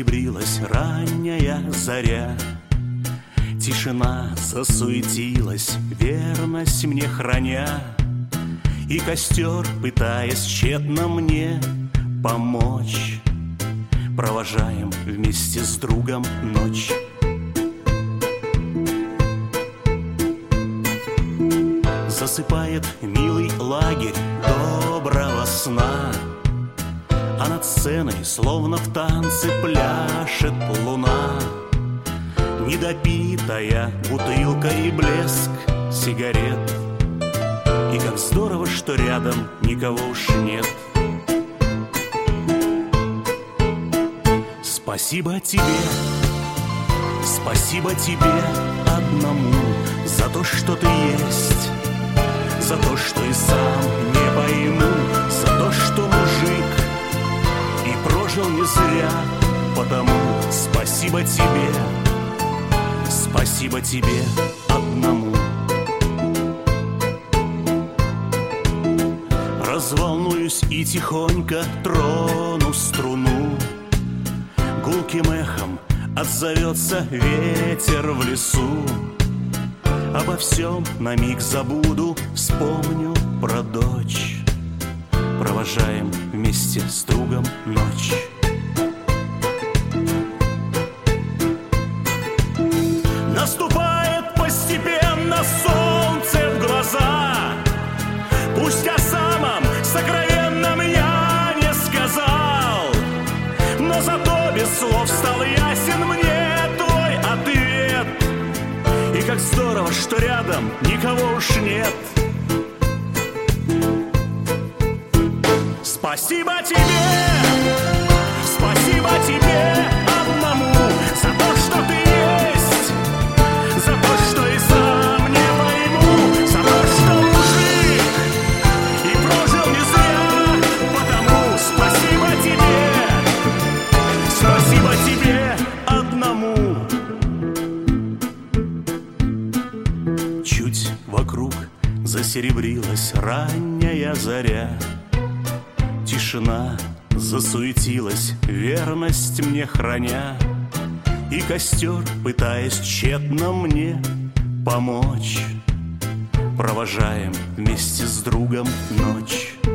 Засеребрилась ранняя заря, тишина засуетилась, верность мне храня, и костер, пытаясь тщетно мне помочь, провожаем вместе с другом ночь. Засыпает милый лагерь доброго сна, а над сценой, словно в танце, пляшет луна. Недопитая бутылка и блеск сигарет, и как здорово, что рядом никого уж нет. Спасибо тебе одному за то, что ты есть, за то, что и сам не пойму, за то, что мужик и прожил не зря. Потому спасибо тебе одному. Разволнуюсь и тихонько трону струну, гулким эхом отзовется ветер в лесу. Обо всем на миг забуду, вспомню про дочь, провожаем вместе с другом ночь. Наступает постепенно солнце в глаза, пусть о самом сокровенном я не сказал, но зато без слов стал ясен мне твой ответ. И как здорово, что рядом никого уж нет. Спасибо тебе одному за то, что ты есть, за то, что и сам не пойму, за то, что мужик и прожил не зря. Потому спасибо тебе одному. Чуть вокруг засеребрилась ранняя заря, тишина засуетилась, верность мне храня, и костер, пытаясь тщетно мне помочь, провожаем вместе с другом ночь.